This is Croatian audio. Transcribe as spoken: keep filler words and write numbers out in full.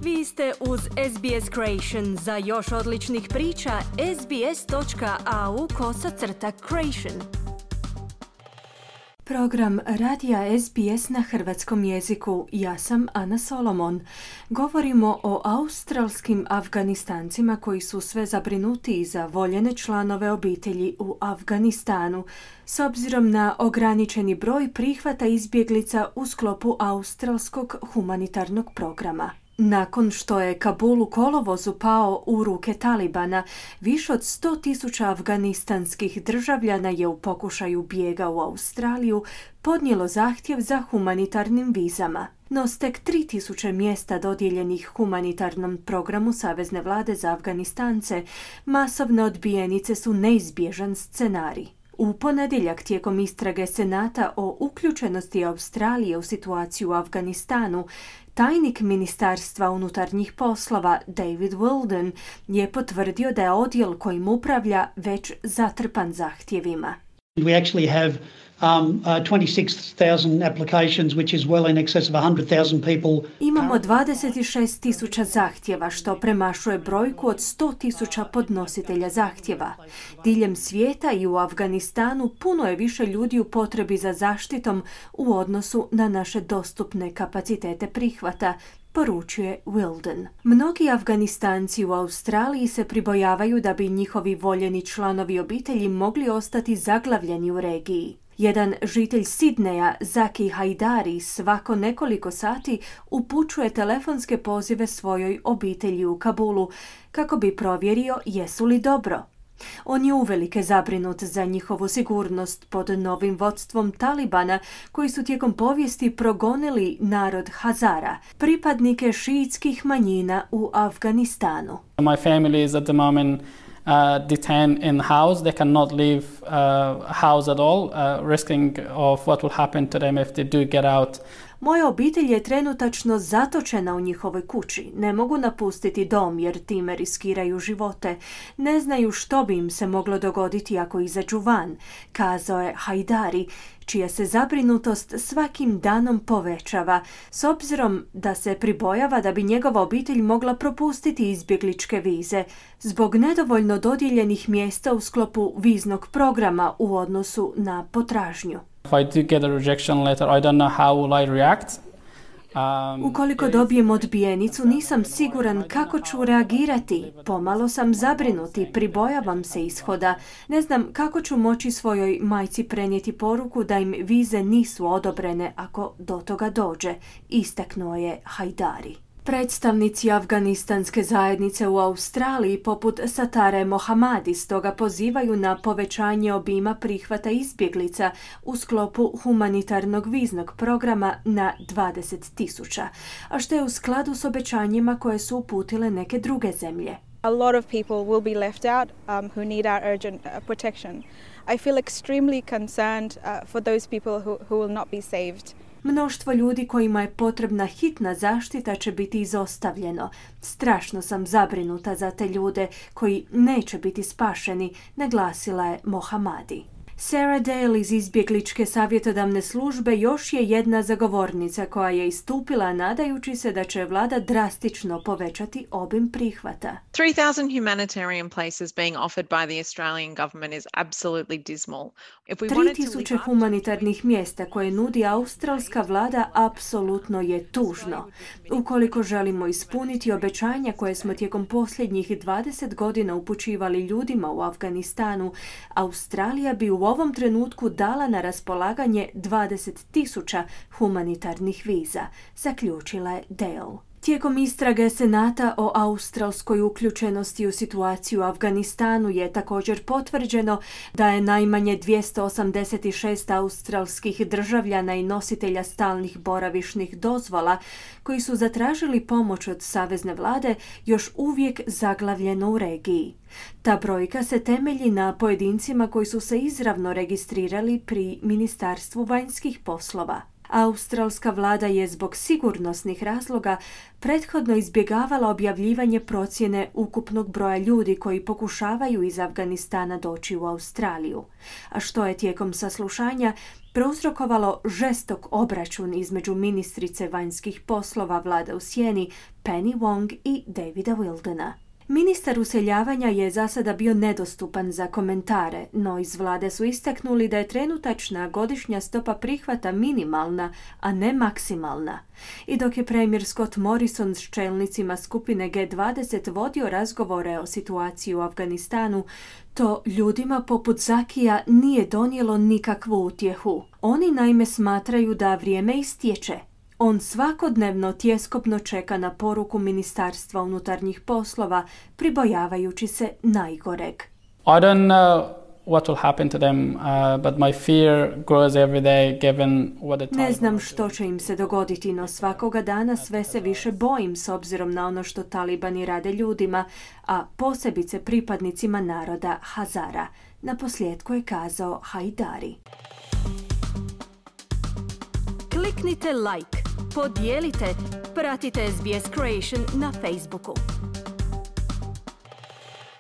Vi ste uz S B S Creation. Za još odličnih priča, sbs.au kosacrta creation. Program radija S B S na hrvatskom jeziku. Ja sam Ana Solomon. Govorimo o australskim Afganistancima koji su sve zabrinutiji za voljene članove obitelji u Afganistanu, s obzirom na ograničeni broj prihvata izbjeglica u sklopu australskog humanitarnog programa. Nakon što je Kabul u kolovozu pao u ruke Talibana, više od sto tisuća afganistanskih državljana je u pokušaju bijega u Australiju podnijelo zahtjev za humanitarnim vizama. No s tek tri tisuće mjesta dodijeljenih humanitarnom programu Savezne vlade za Afganistance, masovne odbijenice su neizbježan scenarij. U ponedjeljak tijekom istrage Senata o uključenosti Australije u situaciju u Afganistanu, tajnik Ministarstva unutarnjih poslova David Wilden je potvrdio da je odjel kojim upravlja već zatrpan zahtjevima. We actually have um, uh, twenty-six thousand applications, which is well in excess of one hundred thousand people. Imamo dvadeset šest tisuća zahtjeva, što premašuje brojku od sto tisuća podnositelja zahtjeva. Diljem svijeta i u Afganistanu puno je više ljudi u potrebi za zaštitom u odnosu na naše dostupne kapacitete prihvata, poručuje Wilden. Mnogi Afganistanci u Australiji se pribojavaju da bi njihovi voljeni članovi obitelji mogli ostati zaglavljeni u regiji. Jedan žitelj Sidneja, Zaki Haidari, svako nekoliko sati upućuje telefonske pozive svojoj obitelji u Kabulu kako bi provjerio jesu li dobro. On je uvelike zabrinut za njihovu sigurnost pod novim vodstvom Talibana, koji su tijekom povijesti progonili narod Hazara, pripadnike šiitskih manjina u Afganistanu. My family is at the moment uh, detained in house. They cannot leave uh, house at all, uh, risking of what will happen to them if they do get out. Moja obitelj je trenutačno zatočena u njihovoj kući. Ne mogu napustiti dom jer time riskiraju živote. Ne znaju što bi im se moglo dogoditi ako izađu van, kazao je Haidari, čija se zabrinutost svakim danom povećava, s obzirom da se pribojava da bi njegova obitelj mogla propustiti izbjegličke vize zbog nedovoljno dodijeljenih mjesta u sklopu viznog programa u odnosu na potražnju. If I do get a rejection letter, I don't know how will I react. Um, Ukoliko dobijem odbijenicu, nisam siguran kako ću reagirati. Pomalo sam zabrinut i pribojavam se ishoda. Ne znam kako ću moći svojoj majci prenijeti poruku da im vize nisu odobrene ako do toga dođe, istaknuo je Haidari. Predstavnici afganistanske zajednice u Australiji poput Satare Mohamadi stoga pozivaju na povećanje obima prihvata izbjeglica u sklopu humanitarnog viznog programa na dvadeset tisuća, a što je u skladu s obećanjima koje su uputile neke druge zemlje. A lot of people will be left out um, who need our urgent uh, protection. I feel extremely concerned uh, for those people who, who will not be saved. Mnoštvo ljudi kojima je potrebna hitna zaštita će biti izostavljeno. Strašno sam zabrinuta za te ljude koji neće biti spašeni, naglasila je Mohamadi. Sarah Dale iz izbjegličke savjetodavne službe još je jedna zagovornica koja je istupila nadajući se da će vlada drastično povećati obim prihvata. three thousand humanitarian places being offered by the Australian government is absolutely dismal. tri tisuće humanitarnih mjesta koje nudi australska vlada apsolutno je tužno. Ukoliko želimo ispuniti obećanja koje smo tijekom posljednjih dvadeset godina upućivali ljudima u Afganistanu, Australija bi u ovom trenutku dala na raspolaganje dvadeset tisuća humanitarnih viza, zaključila je Dale. Tijekom istrage Senata o australskoj uključenosti u situaciju u Afganistanu je također potvrđeno da je najmanje dvjesto osamdeset šest australskih državljana i nositelja stalnih boravišnih dozvola koji su zatražili pomoć od savezne vlade još uvijek zaglavljeno u regiji. Ta brojka se temelji na pojedincima koji su se izravno registrirali pri Ministarstvu vanjskih poslova. Australska vlada je zbog sigurnosnih razloga prethodno izbjegavala objavljivanje procjene ukupnog broja ljudi koji pokušavaju iz Afganistana doći u Australiju, a što je tijekom saslušanja prouzrokovalo žestok obračun između ministrice vanjskih poslova vlade u sjeni Penny Wong i Davida Wildena. Ministar useljavanja je za sada bio nedostupan za komentare, no iz vlade su istaknuli da je trenutačna godišnja stopa prihvata minimalna, a ne maksimalna. I dok je premijer Scott Morrison s čelnicima skupine G dvadeset vodio razgovore o situaciji u Afganistanu, to ljudima poput Zakija nije donijelo nikakvu utjehu. Oni naime smatraju da vrijeme istječe. On svakodnevno tjeskobno čeka na poruku Ministarstva unutarnjih poslova, pribojavajući se najgoreg. I don't know what will happen to them, uh, but my fear grows every day given what the Ne znam što će im se dogoditi, no svakoga dana sve se više bojim s obzirom na ono što talibani rade ljudima, a posebice pripadnicima naroda Hazara. Naposljetku je kazao Haidari. Kliknite like, podijelite, pratite S B S Creation na Facebooku.